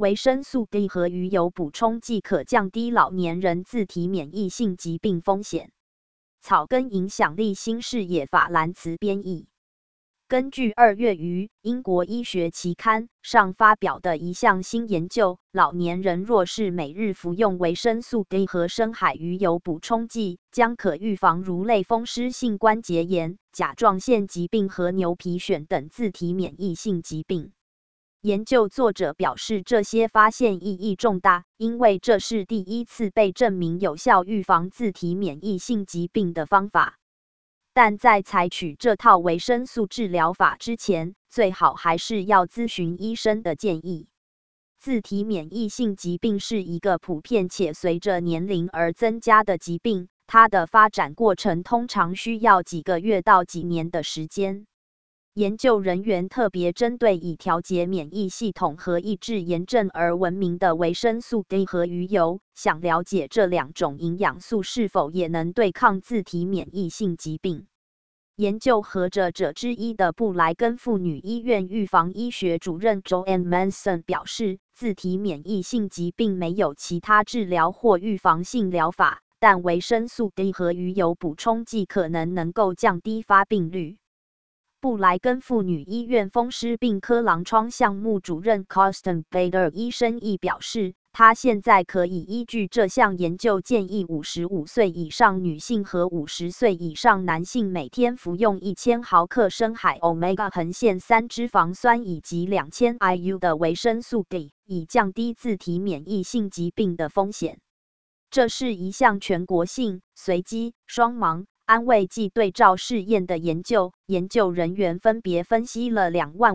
维生素 D 和鱼油补充剂可降低老年人自体免疫性疾病风险。草根影响力新视野法兰茨编译。根据2月于英国医学期刊上发表的一项新研究，老年人若是每日服用维生素 D 和深海鱼油补充剂，将可预防如类风湿性关节炎、甲状腺疾病和牛皮癣等自体免疫性疾病。研究作者表示，这些发现意义重大，因为这是第一次被证明有效预防自体免疫性疾病的方法。但在采取这套维生素治疗法之前，最好还是要咨询医生的建议。自体免疫性疾病是一个普遍且随着年龄而增加的疾病，它的发展过程通常需要几个月到几年的时间。研究人员特别针对以调节免疫系统和抑制炎症而闻名的维生素 D 和鱼油，想了解这两种营养素是否也能对抗自体免疫性疾病。研究合着者之一的布莱根妇女医院预防医学主任 Joanne Manson 表示，自体免疫性疾病没有其他治疗或预防性疗法，但维生素 D 和鱼油补充剂可能够降低发病率。布莱根妇女医院风湿病科狼疮项目主任 Karsten Bader 医生亦表示，他现在可以依据这项研究建议55岁以上女性和50岁以上男性每天服用1000毫克深海 Omega-3 脂肪酸以及2000 IU 的维生素 D， 以降低自体免疫性疾病的风险。这是一项全国性、随机、双盲安慰剂对照试验的研究，研究人员分别分析了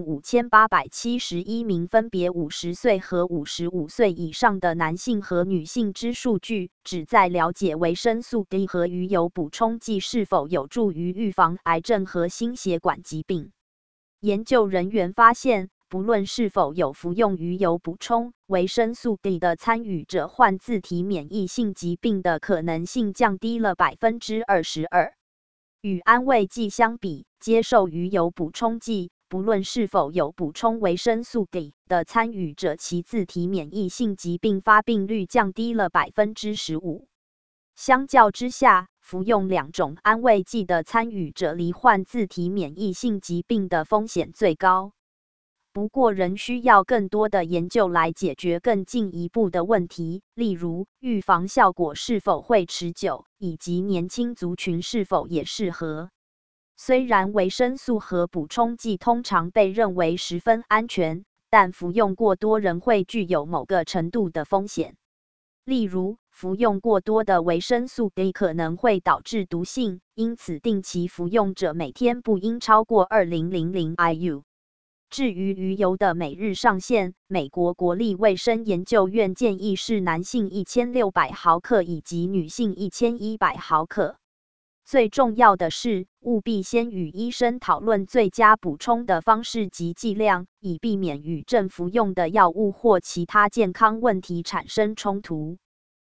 25871名分别50岁和55岁以上的男性和女性之数据，旨在了解维生素 D 和鱼油补充剂是否有助于预防癌症和心血管疾病。研究人员发现，不论是否有服用鱼油补充维生素 D 的参与者，患自体免疫性疾病的可能性降低了 22%。与安慰剂相比，接受鱼油补充剂，不论是否有补充维生素 D 的参与者，其自体免疫性疾病发病率降低了 15%。相较之下，服用2种安慰剂的参与者罹患自体免疫性疾病的风险最高。不过，仍需要更多的研究来解决更进一步的问题，例如预防效果是否会持久，以及年轻族群是否也适合。虽然维生素和补充剂通常被认为十分安全，但服用过多仍会具有某个程度的风险。例如，服用过多的维生素 D 可能会导致毒性，因此定期服用者每天不应超过2000 IU。至于鱼油的每日上限，美国国立卫生研究院建议是男性1600毫克以及女性1100毫克。最重要的是，务必先与医生讨论最佳补充的方式及剂量，以避免与正服用的药物或其他健康问题产生冲突。